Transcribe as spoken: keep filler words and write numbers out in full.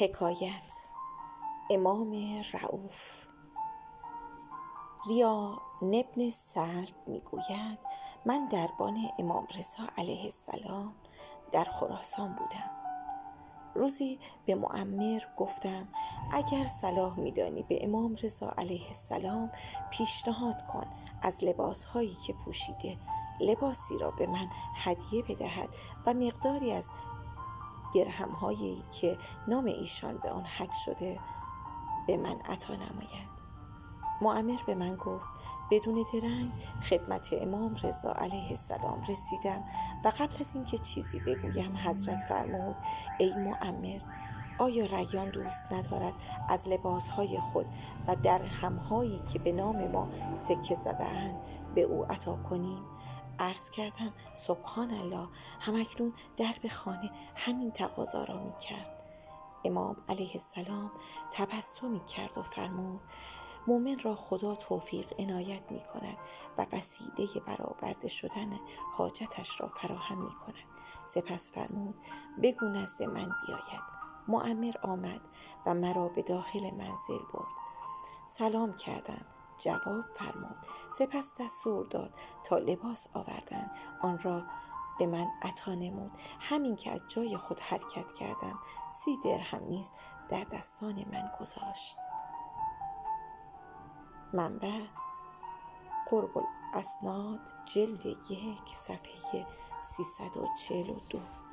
حکایت امام رؤوف. ریا ابن سعد میگوید من دربان امام رضا علیه السلام در خراسان بودم. روزی به معمر گفتم اگر صلاح میدانی به امام رضا علیه السلام پیشنهاد کن از لباسهایی که پوشیده لباسی را به من هدیه بدهد و مقداری از درهم‌هایی که نام ایشان به آن حک شده به من عطا نماید. معمر به من گفت بدون درنگ خدمت امام رضا علیه السلام رسیدم و قبل از اینکه چیزی بگویم حضرت فرمود ای معمر، آیا ریان دوست ندارد از لباسهای خود و درهم‌هایی که به نام ما سکه زده‌اند به او عطا کنیم؟ عرض کردم سبحان الله، همکنون درب خانه همین تقاضا را می کرد. امام علیه السلام تبسمی کرد و فرمود مومن را خدا توفیق عنایت می کند و وسیله برآورده شدن حاجتش را فراهم می کند. سپس فرمود بگو نزد من بیاید. معمر آمد و مرا به داخل منزل برد. سلام کردم، جواب فرمود. سپس دستور داد تا لباس آوردند، آن را به من عطا نمود. همین که از جای خود حرکت کردم سی درهم نیز در دستان من گذاشت. منبع قرب الاسناد، جلد یک، صفحه سیصد و چهل و دو.